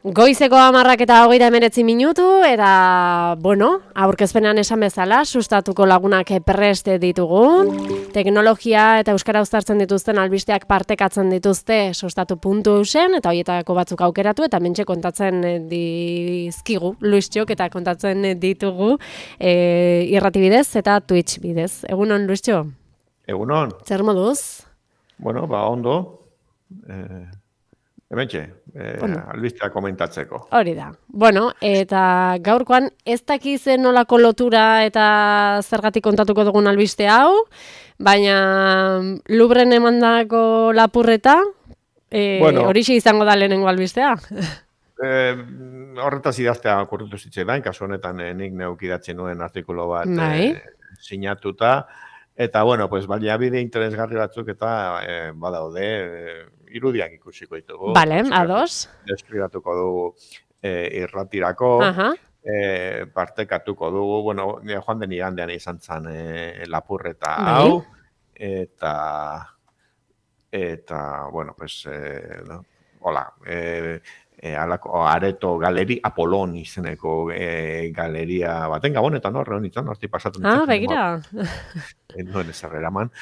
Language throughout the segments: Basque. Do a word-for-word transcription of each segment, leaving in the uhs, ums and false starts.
Goizeko hamarrak eta hogeita hemeretzi minutu, eta, bueno, aurkezpenean esan bezala, sustatuko lagunak prest ditugu. Teknologia eta euskara uztartzen dituzten albisteak partekatzen dituzte sustatu puntu eusen, eta horietako batzuk aukeratu, eta mentxe kontatzen dizkigu, Luistxok, eta kontatzen ditugu e, irrati bidez eta Twitch bidez. Egunon, Luistxo? Egunon. Zer moduz? Bueno, ba, ondo. Eh... Hementxe, eh, bueno. Albistea komentatzeko. Hori da. Bueno, eta gaurkoan ez dakizen nolako lotura eta zergatik kontatuko dugun albiste hau, baina Lubren emandako lapurreta, eh, bueno. Horixe izango da lehenengo albistea. Eh, horretaz idaztea okurritu zitzaidan, kasu honetan eh, nik neuk idatzen nuen artikulu bat eh, sinatuta, eta bueno, pues baliabide interesgarri batzuk eta eh, badaude, eh, irudiak ikusiko ditugu. Bale, ados. Deskribatuko dugu eh, irratirako, uh-huh. eh, partekatuko dugu, bueno, joan den igandean izan zen eh, lapurreta hau, eta, eta, bueno, pues, eh, no, hola, eh, eh, alako, areto galeri, Apolon izeneko eh, galeria baten, gabonetan horre honitzen, horti pasatu nintzen. Ah, begira. Noen ezarrera man.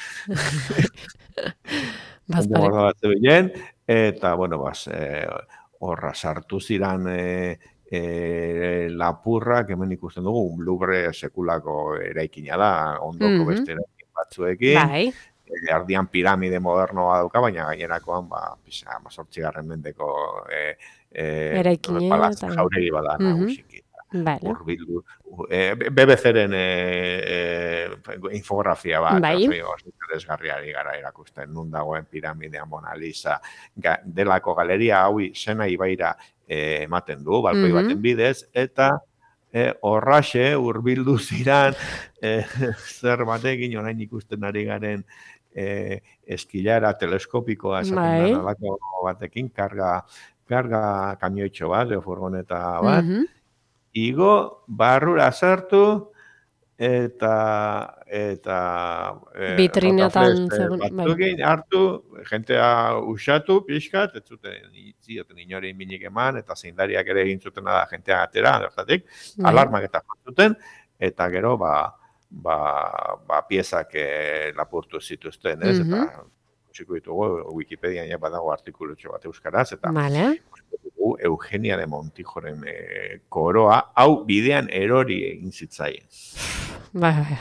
Bazpare. Eta, bueno, bas, eh, horra sartu ziran eh, eh, lapurrak, hemen ikusten dugu, un Louvre sekulako eraikina da, ondoko mm-hmm. beste eraikin batzuekin. Bai. Erdian piramide modernoa dauka, baina gainerakoan, ba, pisa, mazortzigarren mendeko eh, eh, eraikina. Palazzo jauregi bada, mm-hmm. nagusiki. Vale. Urbildu. Eh, B B C-ren eh, eh, infografia bat, bai. Desgarriari gara erakusten, nun dagoen piramidea Mona Lisa, ga, delako galeria hau Sena ibaira eh, ematen du, balkoi mm-hmm. baten bidez, eta eh, horraxe urbildu ziran eh, zer batekin orain ikusten ari garen eh, eskilara teleskopikoa esaten da, alako batekin, karga, karga kamioitxo bat, furgoneta bat, mm-hmm. Igo, barrura sartu, eta eta vitrinetan batzukin hartu, jentea usatu, pixkat, ez zuten zioten inorein minik eman, eta zeindariak ere egin zuten da jentea atera, bertatik, alarmak eta zuten, eta gero, ba, ba, ba piezak eh, lapurtu zituzten, ez, mm-hmm. eta txiko ditugu, Wikipedian ja badago artikulutxo bat euskaraz, eta vale. Eugenia de Montijoren eh, koroa, hau bidean erori egin zitzaien. Bai, bai.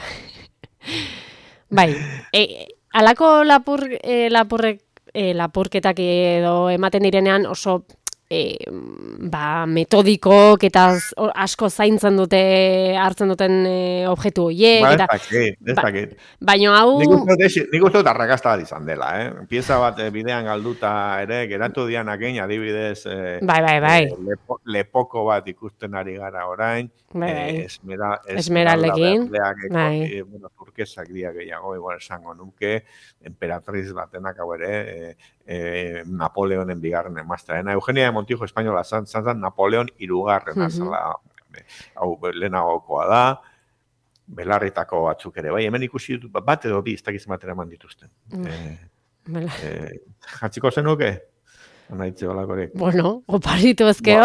Bai, e, alako lapur, e, lapurrek, e, lapurketak edo ematen direnean oso e, ba, metodikok eta asko zaintzen dute, hartzen duten e, objektu horiek. Ba, ez dakit, ez dakit. Baina hau... Nik uste dut arrakasta bat izan dela, eh? Pieza bat e, bidean galduta ere, geratu dianakein, adibidez, e, bai, bai, bai. E, lepo, lepoko bat ikusten ari gara orain, bai, bai. E, esmera, esmeraldekin, bai. E, bueno, turkesak dia gehiago, igual esango nuke, emperatriz batenak hau ere, e, e, Napoleonen bigarren emazteena. Eugenia de Montijo espainola zan, zan, zan Napoleon irugarren azala, mm-hmm. hau lehenagokoa da, belarritako batzuk ere, bai, hemen ikusi dut, bat edo bi, ez dakiz batera eman dituzten. Mm. E, e, jatziko zenuke? Naitze balakorek. Bueno, oparitu ezkeo.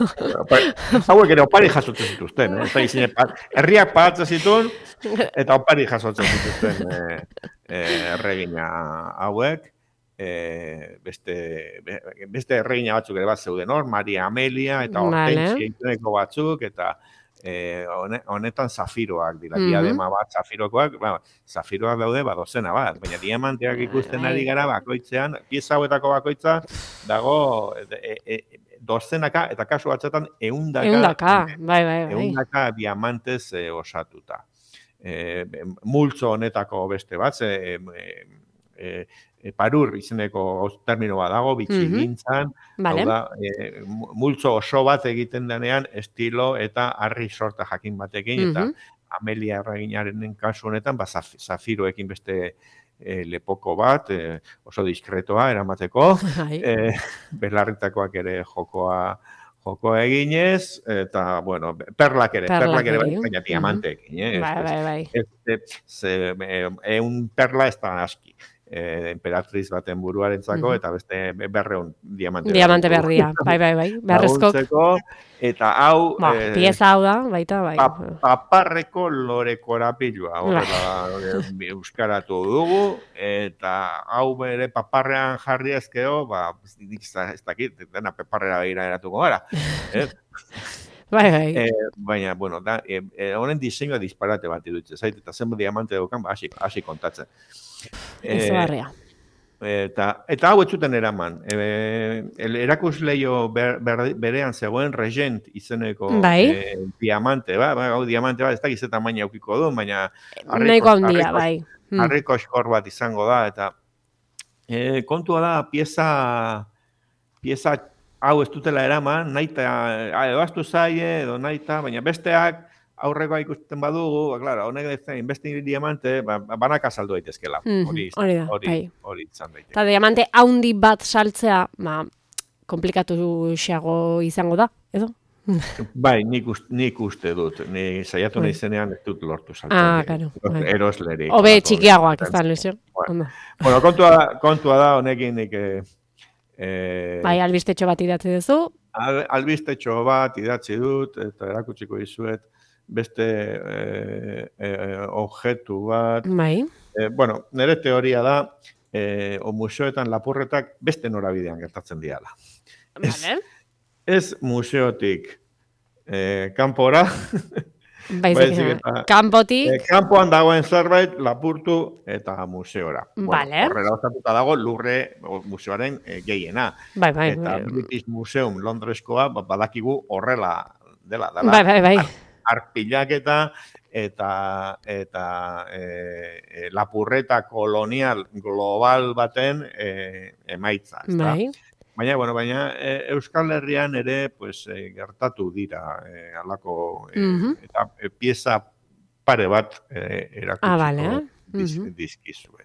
Hauek ere opari jasotzen zituzten, eh? Eta izine, herriak pagatzen zituen, eta opari jasotzen zituzten eh, eh, erregina hauek. Eh, beste, beste erregina batzuk ere bat zeuden hor, Maria Amelia, eta Hortensia ituneko batzuk, eta eh, honetan zafiroak dira, mm-hmm. diadema bat, zafirokoak, ba, zafiroak daude, ba, dozena bat, baina diamanteak ikusten ari gara, bakoitzean, pieza hauetako bakoitza, dago, e, e, dozenaka, eta kasu batzetan, eundaka, eundaka, bai, bai, bai. eundaka diamantez e, osatuta. E, multzo honetako beste bat, e, e, e, parur izeneko termino bat dago, bitxigintzan, mm-hmm. vale. da, e, multzo oso bat egiten denean, estilo eta harri sorta jakin batekin, mm-hmm. eta Amelia erreginaren kasu honetan, ba, zafiroekin beste e, lepoko bat, e, oso diskretoa eramateko, e, belarritakoak ere jokoa jokoa eginez, eta, bueno, perlak ere, perlak, perlak ere, bai, baina diamanteekin, eh? Bai, bai, bai. Ez, ez, ez, un perla ez da aski. eh, emperatriz baten buruarentzako, eta beste berreun diamante. Diamante berria, bai, bai, bai, beharrezko. Eta hau... Ba, eh, pieza hau da, baita, bai. Pa, paparreko lore korapilua, horrela euskaratu dugu, eta hau bere paparrean jarri ezkeo, ba, ez dakit, dena paparrera begira eratuko gara. Eh? Bai, bai. Eh, baina, bueno, da, eh, eh, honen diseinua disparate bat iruditzen zait, eta zenbat diamante daukan, ba, hasi, hasi kontatzen. Ez barrea. Eta, eta hau etzuten eraman. E, erakusleio ber, ber, berean zegoen regent izeneko bai. e, diamante, ba, ba, hau diamante bat, ez da gizeta maina aukiko du, baina nahiko handia, bai. Harriko eskor bat izango da, eta e, kontua da, pieza, pieza hau ez dutela eraman, naita, ebaztu zaie, edo naita, baina besteak, aurrekoa ikusten badugu, ba, klaro, honek dezen, beste diamante, ba, banaka saldu daitezkela. Hori mm, da, hori, bai. Hori izan daiteke. Eta diamante haundi bat saltzea, ba, komplikatu xeago izango da, edo? Bai, nik, ust, nik uste dut, ni saiatu nahi zenean ez dut lortu saltzen. Ah, karo. Bai. Eroslerik. Obe txikiagoak, ez da, Luisio? Bueno, bueno kontua, da, kontua da, honekin nik... Eh, bai, albistetxo bat idatzi duzu. Al, albistetxo bat idatzi dut, eta erakutsiko dizuet, beste eh, eh, objektu bat. Bai. Eh, bueno, nire teoria da, eh, o museoetan lapurretak beste norabidean gertatzen diala. Vale. Ez, ez museotik eh, kanpora, baizik, kanpotik. Eh, kanpoan dagoen zerbait lapurtu eta museora. Vale. Bueno, horrela osatuta dago lurre museoaren eh, gehiena. Bai, bai. Eta British Museum Londreskoa badakigu horrela dela. dela. Bai, bai, bai. Arpilaketa eta eta e, e, lapurreta kolonial global baten e, emaitza, ezta? Bai. Baina, bueno, baina e, Euskal Herrian ere pues e, gertatu dira e, alako e, mm-hmm. eta e, pieza pare bat e, erakutsiko ah, vale. diz, mm-hmm. dizkizuet.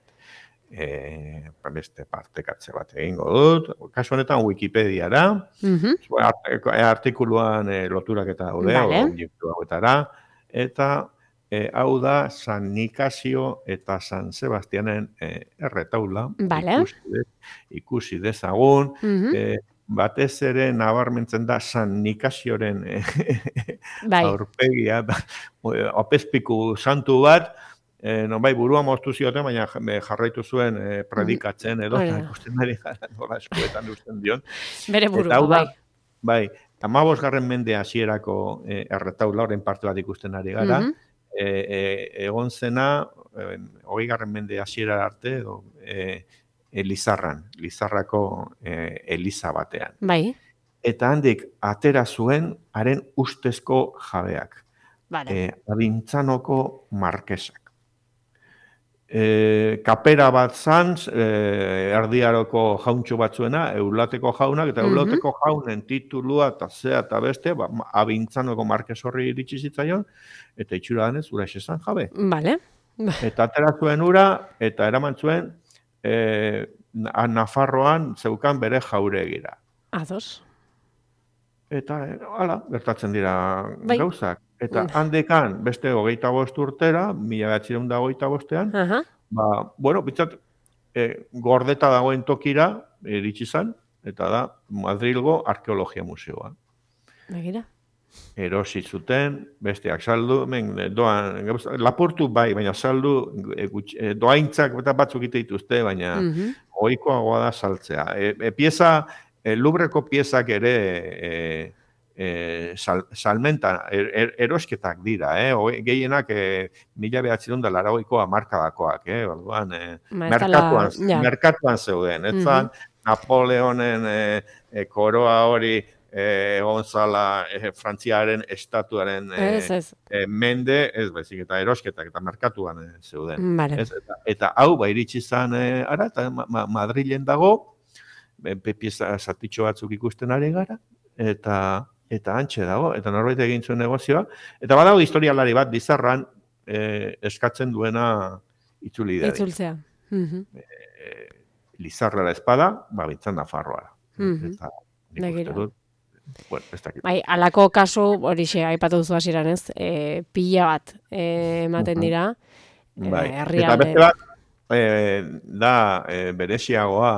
E, beste partekatze bat egingo dut. Kasu honetan Wikipediara, mm-hmm. artikuluan e, loturak eta daude, vale. objektu hauetara, eta e, hau da San Nikasio eta San Sebastianen e, erretaula, vale. ikusi, ikusi dezagun, mm-hmm. e, batez ere nabarmentzen da San Nikasioren e, bai. aurpegia, opezpiku santu bat, Eh, non bai, burua moztu zioten, baina jarraitu zuen eh, predikatzen, edo, mm. ikusten ari gara, nola eskuetan usten dion. Bere burua, bai. Bai, amabos garren mende hasierako eh, erretaula, horren parte bat ikusten ari gara, mm-hmm. eh, eh, egon zena, eh, hogei garren mende hasiera arte, edo, eh, Elizarran, Lizarrako eh, Eliza batean. Bai. Eta handik, atera zuen, haren ustezko jabeak. Vale. Eh, Abintzanoko markesak. E, kapera bat zan, e, erdiaroko jauntxo batzuena, eulateko jaunak, eta mm-hmm. eulateko jaunen titulua eta zea eta beste, ba, abintzanoko markez horri iritsi zitzaion, eta itxura danez, ura esan jabe. Vale. Eta atera zuen ura, eta eraman zuen, e, Nafarroan zeukan bere jauregira. Ados. Eta, hala, gertatzen dira bai. gauzak. Eta handekan, beste hogeita bost urtera, mila behatzireun da hogeita bostean, uh-huh. ba, bueno, bitzat, e, gordeta dagoen tokira, iritsi zan, eta da, Madrilgo Arkeologia Museoa. Begira. Erosi zuten, besteak saldu, men, doan, lapurtu bai, baina saldu, e, e, doaintzak eta batzuk ite dituzte, baina uh-huh. ohikoagoa da saltzea. E, e, pieza, e, Lubreko piezak ere... E, E, sal, salmenta, er, er, erosketak dira, eh? O, gehienak e, mila behatzerun da laragoikoa markadakoak, eh? Orduan, e, merkatuan, la... merkatuan zeuden, ez zan, mm-hmm. Napoleonen e, e, koroa hori egon e, zala e, Frantziaren estatuaren e, ez, ez. E, mende, ez bezik, eta erosketak eta merkatuan e, zeuden. Vale. Ez, eta, eta hau, ba, iritsi zan, e, ara, eta ma, ma, Madrilen dago, e, pieza zatitxo batzuk ikusten ari gara, eta eta antxe dago, eta norbait egin zuen negozioa, eta badago historialari bat Lizarran eh, eskatzen duena itzuli da. Itzultzea. Mm-hmm. Eh, Lizarra da espada, ba, bintzan Nafarroa. Mm-hmm. Eta nik uste dut, bueno, ez dakit. Bai, alako kasu, hori xe, aipatu duzu hasieran ez, e, pila bat e, ematen dira. Bai, e, eta beste bat, eh, da eh, bereziagoa,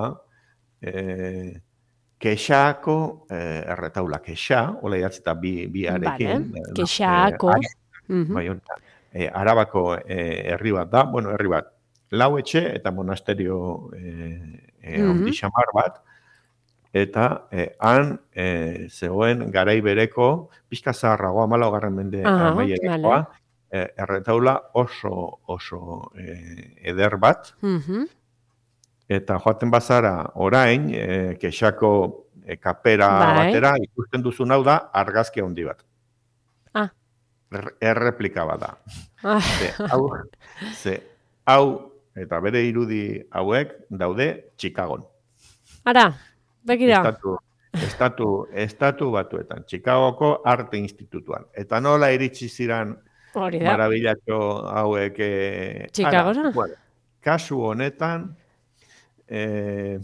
eh, kexako eh, erretaula, kexa, hola idatzita bi, bi Vale, arekin, eh, kexako. ara, Mhm. bai, hori da. Eh, Arabako eh, herri bat da, bueno, herri bat, lau etxe eta monasterio eh, eh, handi Mhm. xamar bat, eta eh, han eh, zegoen garai bereko, pixka zaharragoa, hamalaugarren mende Aha, amaierakoa, vale. eh, erretaula oso oso eh, eder bat, Mhm. eta joaten bazara orain, eh, kexako eh, kapera Bai. batera, ikusten duzun hau da, argazki handi bat. Ah. Er- Erreplika bat da. Ah. Ze, hau, ze, hau, eta bere irudi hauek daude Chicagon. Ara, begira. Estatu, estatu, estatu batuetan, Chicagoko Arte Institutuan. Eta nola iritsi ziran Hori da. marabillatxo hauek eh, ara, Chicagora? bueno, kasu honetan, eh,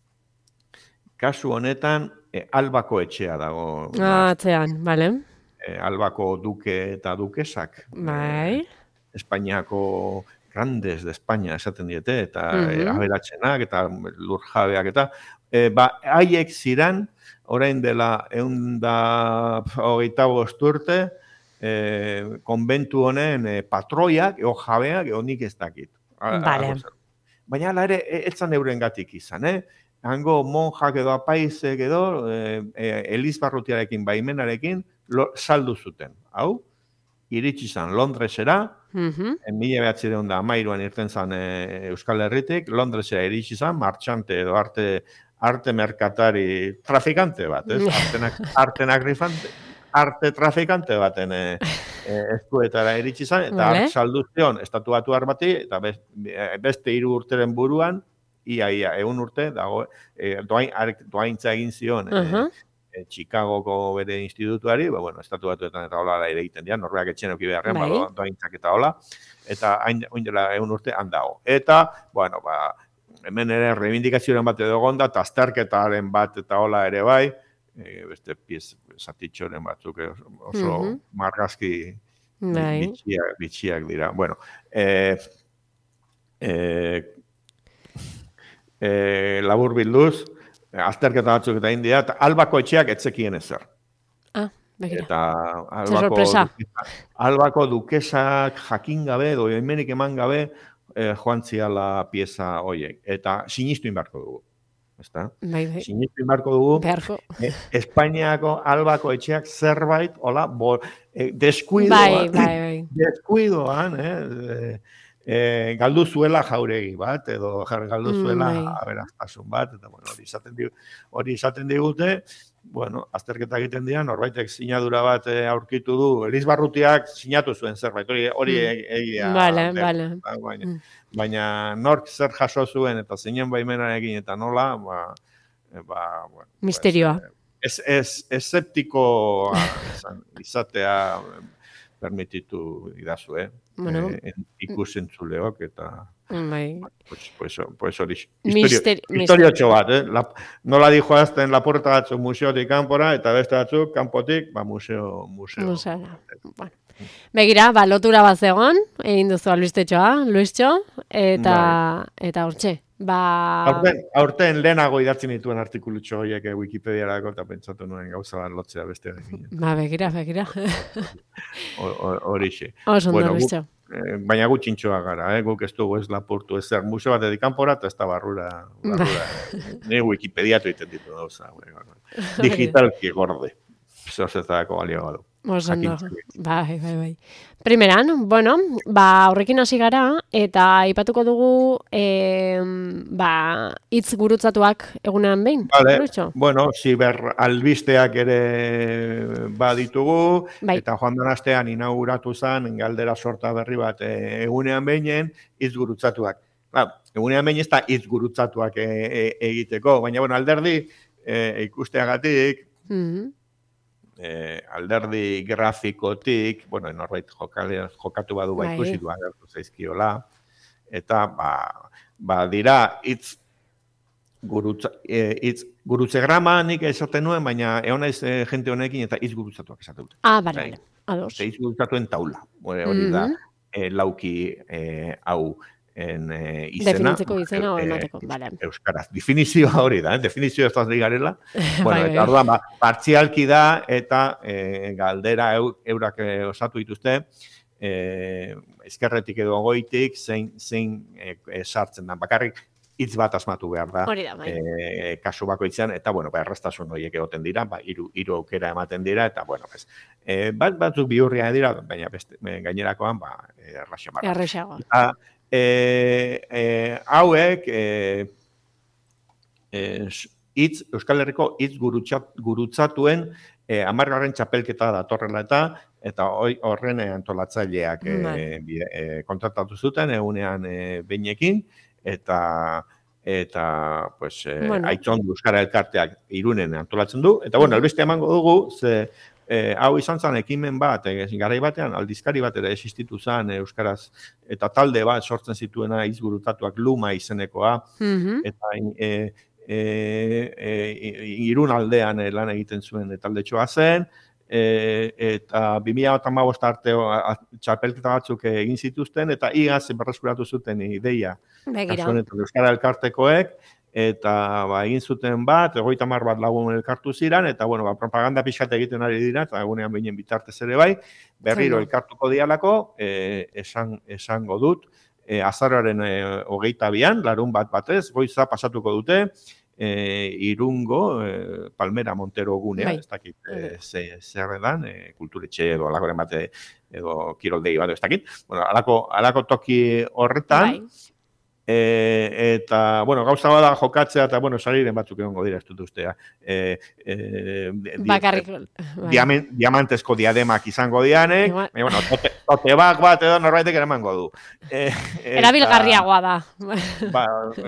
kasu honetan, eh, Albako etxea dago. Ah, atzean, vale. Eh, Albako duke eta dukesak. Eh, Bai. Espainiako grandes de España esaten diete, eta eh, Mhm. aberatsenak, eta lurjabeak, eta eh, ba, haiek ziran, orain dela egun da hogeita bost urte, eh, konbentu honen eh, patroiak, eo jabeak, eo nik ez dakit. A- Vale. a- Baina ala ere, e- etzan eurengatik izan, eh? Hango monjak edo apaizek edo, eh, eh, Elizbarrutiarekin, baimenarekin, lo, saldu zuten. Hau, iritsi zan Londresera, Mhm. en mila behatzireun da amairuan irten zan e, Euskal Herritik, Londresera iritsi zan, martxante edo arte, arte merkatari trafikante bat, ez? Artenak, artenak rifante, arte trafikante baten e, e, eskuetara iritsi zan, eta Vale. hark saldu zion estatu batuar bati, eta best, beste hiru urteren buruan, ia, ia, egun urte, dago, e, doain, arek doaintza egin zion, e, Aha. e, Chicagoko bere institutuari, ba, bueno, estatu batuetan eta hola ere egiten dira, norbeak etxen euki beharrean, Bai. ba, doaintzak eta hola, eta hain hain dela egun urte handago. Eta, bueno, ba, hemen ere reivindikazioaren bat edo gonda, eta azterketaren bat eta hola ere bai, e, beste piez zatitxoren batzuk eh, oso Mhm. margazki bi- Bai. bitxiak, bitxiak dira. Bueno, eh, eh, eh, labur bilduz, azterketa batzuk eta india, eta albako etxeak etzekien ezer. Ah, begira. Eta Ze albako, sorpresa. dukesa, albako dukesak jakin gabe, edo hemenik eman gabe, eh, joan ziala pieza hoiek. Eta sinistu inbarko dugu. Ezta? Bai, bai. Sinistu inbarko dugu, Beharko. eh, Espainiako albako etxeak zerbait, hola, bo, eh, Bai, deskuidoan, bai, bai. deskuidoan, eh, eh, galdu zuela jauregi bat, edo jar- galdu Mm, zuela bai. aberastasun bat, eta bueno, hori izaten digu, hori izaten digute, bueno, azterketa egiten dira, norbaitek sinadura bat eh, aurkitu du, Elizbarrutiak sinatu zuen zerbait, hori hori Mm. e- egia. Vale, da, vale. ba, Baina, Mm. baina nork zer jaso zuen eta zeinen baimenarekin eta nola, ba, eh, ba, bueno, Misterioa. Pues, eh, ez, ez, eseptikoa izan, izatea eh, permititu idazu, eh? Bueno. Eh, en- ikusentzuleok eta Bai. pues, pues, pues hori Misteri- historio, historiotxo bat, eh? La, nola dijo azten laporta batzuk museotik kanpora eta beste batzuk kanpotik, ba museo, museo. Musara. Bueno. Begira, ba, lotura bat zegoen, egin duzu albistetxoa, Luistxo, eta, eta hortxe. Ba... Aurten, aurten lehenago idatzen dituen artikulutxo horiek eh, Wikipediarako eta pentsatu nuen gauza bat lotzea bestearekin. Ba, begira, begira. Horixe. Oso ondo, Bueno, guk, Luistxo. eh, baina gutxintxoa gara, eh? Guk ez dugu ez lapurtu ezer museo batetik kanpora eta ez da barrura. barrura. Ni Wikipediatu egiten ditu gauza. Digitalki gorde. Zerzetako balio badu. Oso ondo. Jakintzu. Bai, bai, bai. Primeran, bueno, ba, horrekin hasi gara, eta aipatuko dugu, e, ba, hitz gurutzatuak egunean behin. Vale, Luistxo? bueno, ziber albisteak ere baditugu, Bai. eta joan den astean inauguratu zen galdera sorta berri bat e, egunean behinen hitz gurutzatuak. Ba, egunean behin ez da hitz gurutzatuak e, e, egiteko, baina bueno, alderdi e, ikusteagatik, Mhm. eh, alderdi grafikotik, bueno, norbait jokale, jokatu badu ba Bai. ikusi du agertu zaizkiola, eta ba, ba dira hitz gurutza, eh, hitz gurutzegrama nik esaten nuen, baina egon naiz eh, jente honekin eta hitz gurutzatuak esaten dute. Ah, bale, Bai. bale. Ados. Hitz gurutzatuen taula. Hori hori da, Mhm. eh, lauki eh, hau en e, izena. Definitzeko izena o emateko, bale. Euskaraz. Definizioa hori da, eh? Definizioa ez da garela. Bueno, Bai, eta bai. orduan, ba, partzialki da, eta e, galdera eu, eurak e, osatu dituzte, e, ezkerretik edo goitik, zein, zein e, e, sartzen da. Bakarrik, hitz bat asmatu behar da, Hori da, bai. e, kasu bakoitzean, eta, bueno, ba, errestasun horiek egoten dira, ba, hiru, hiru aukera ematen dira, eta, bueno, bez, e, bat batzuk bihurria dira, baina beste, gainerakoan, ba, erraxo marra. Erraxagoa. Eta, e, e, hauek, e, e, hitz, Euskal Herriko hitz gurutzat, gurutzatuen e, amargarren txapelketa datorrela eta, eta horren antolatzaileak e, e, kontratatu zuten, egunean e, beinekin, eta eta pues eh, bueno. Aitzondu Euskara Elkarteak Irunen antolatzen du, eta bueno, albiste emango dugu, ze eh, hau izan zen ekimen bat, eh, garai batean aldizkari bat ere existitu zen Euskaraz, eta talde bat sortzen zituena izgurutatuak Luma izenekoa, mm-hmm. eta eh, eh, eh, Irun aldean eh, lan egiten zuen taldetxoa zen, E, eta bi mila hamabost arte txapelketa batzuk egin zituzten, eta igaz berreskuratu zuten ideia. Kasuanetan Euskara Elkartekoek, eta ba, egin zuten bat, hogeita hamar bat lagun elkartu ziren, eta bueno, ba, propaganda pixkat egiten ari dira, eta egunean behinen bitartez ere bai, berriro elkartuko dialako, e, esan, esango dut, e, azaroaren e, hogeita bian, larun bat batez, goiza pasatuko dute, E, Irungo, e, Palmera Montero gunea, bai. Ez dakit e, ze, zer edan, e, kulturetxe edo alakoren bate edo kiroldegi bat, ez dakit. Bueno, alako, alako toki horretan, bai. e, eta, bueno, gauza bada jokatzea, eta, bueno, sariren batzuk egongo dira, ez dut ustea. E, e, Bakarrik. Bai. Diamant, diamantezko diademak izango dianek, e, bueno, tote, tote bak bat edo norbaitek eramango du. E, Erabilgarriagoa da. Ba,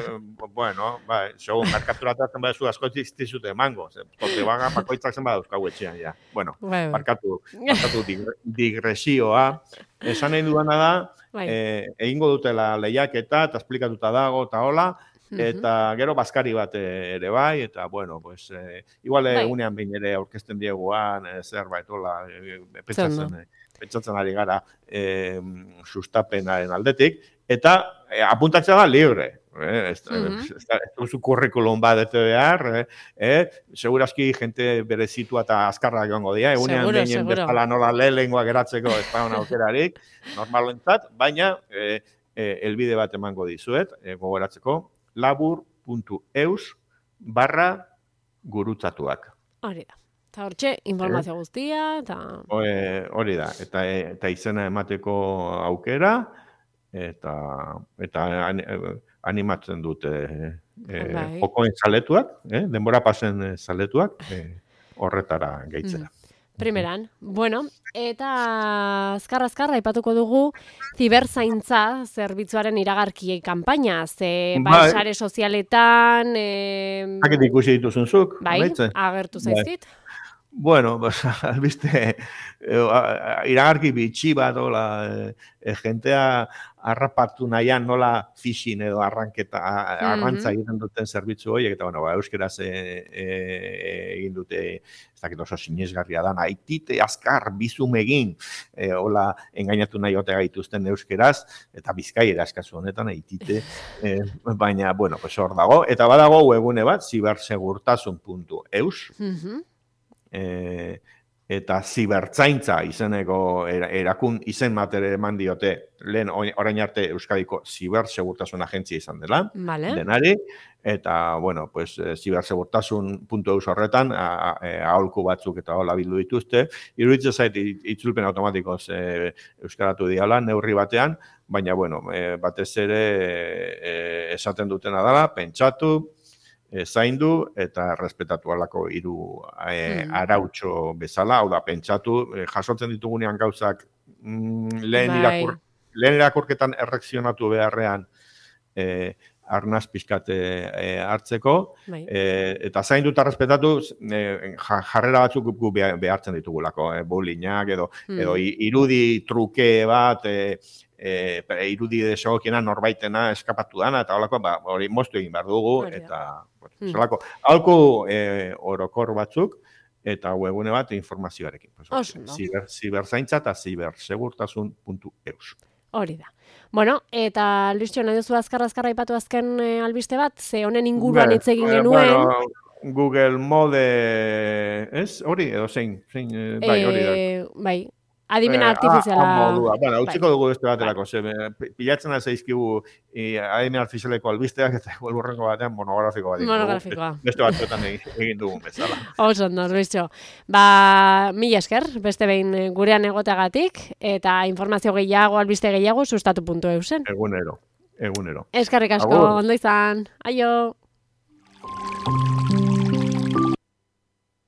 bueno, ba, segun, merkaturatatzen badezu asko iztizute emango. Tote baga pakoitzak zen badauzkau etxean, ja. Bueno, bai, bai. Barkatu, barkatu digresioa. Esan nahi duana da, bai. eh, egingo dutela lehiaketa, eta esplikatuta dago, eta hola, eta gero bazkari bat ere bai, eta, bueno, pues, eh, igual egunean behin ere aurkezten dieguan, eh, zerbait, hola, eh, pentsatzen, eh, pentsatzen ari gara eh, sustapenaren aldetik, eta eh, apuntatzea da libre. Eh, ez duzu kurrikulum bat ete behar, eh, eh, segurazki jente berezitua eta azkarra egongo dira, egunean behinen bezala nola lehengoa geratzeko ez da hona aukerarik, normalentzat, baina eh, eh, elbide bat emango dizuet, eh, gogoratzeko, labur puntu eus barra gurutzatuak. Hori da. Eta hortxe, informazio eh? guztia, eta... Hori da, eta, eta izena emateko aukera, eta, eta animatzen dute e, bai. Jokoen zaletuak, eh? Denbora pasen zaletuak, eh, horretara gehitzera. Mm. Primeran, bueno, eta azkar-azkar aipatuko dugu ziberzaintza zerbitzuaren iragarkiei kanpaina, ze bai, bai sare sozialetan... E... Hakit ikusi dituzun zuk? Bai, amaitze? Agertu zaizkit. Bai. Bueno, pues, albiste, iragarki bitxi bat, hola, e, jentea harrapatu nahian nola fishing edo arranketa, arrantza egiten duten zerbitzu horiek, eta, bueno, ba, euskeraz e, e, egin dute, ez dakit oso sinesgarria da, aitite azkar bizum egin, e, hola, engainatu nahi ote gaituzten euskeraz, eta bizkaiera eskazu honetan, aitite, e, baina, bueno, pues hor dago, eta badago webune bat, zibersegurtasun puntu eus, mm-hmm. E, eta zibertzaintza izeneko erakun izen matere eman diote lehen orain arte Euskadiko zibersegurtasun agentzia izan dela, vale. Denari, eta, bueno, pues, zibersegurtasun puntu eus horretan, aholku batzuk eta hola bildu dituzte, iruditzen zait itzulpen automatikoz e, euskaratu diala, neurri batean, baina, bueno, e, batez ere e, esaten dutena dela, pentsatu, E, zaindu eta respetatu alako hiru e, mm. arautxo bezala, hau da, pentsatu, e, jasotzen ditugunean gauzak mm, lehen, bai. irakur, lehen irakurketan errekzionatu beharrean e, arnaz pixkat e, hartzeko, bai. e, eta zaindu eta respetatu e, jarrera batzuk gu behartzen ditugulako, e, bullyingak edo, mm. edo irudi truke bat, e, E, irudi desegokiena norbaitena eskapatu dana, eta holako, ba, hori moztu egin behar dugu, eta hmm. zelako, halko e, orokor batzuk, eta webune bat informazioarekin. Pues, Oso, ziber, ziberzaintza eta zibersegurtasun puntu eus. Hori da. Bueno, eta Luisio, nahi duzu azkar-azkarra aipatu azken e, albiste bat, ze honen inguruan hitz egin genuen. Bueno, Google Mode, ez? Hori, edo zein, zein, bai, hori da. E, bai, adimena artifiziala. Ah, modua. Bueno, utziko bai. dugu beste baterako, ze pilatzen da zaizkigu adimena artifizialeko albisteak, eta horrengo batean monografiko bat. Monografikoa. Beste batzuetan egin dugun bezala. Oso, no, Luisio. Ba, mila esker, beste behin gurean egoteagatik, eta informazio gehiago, albiste gehiago, sustatu puntu eusen. Egunero, egunero. Eskerrik asko, ondo izan. Aio!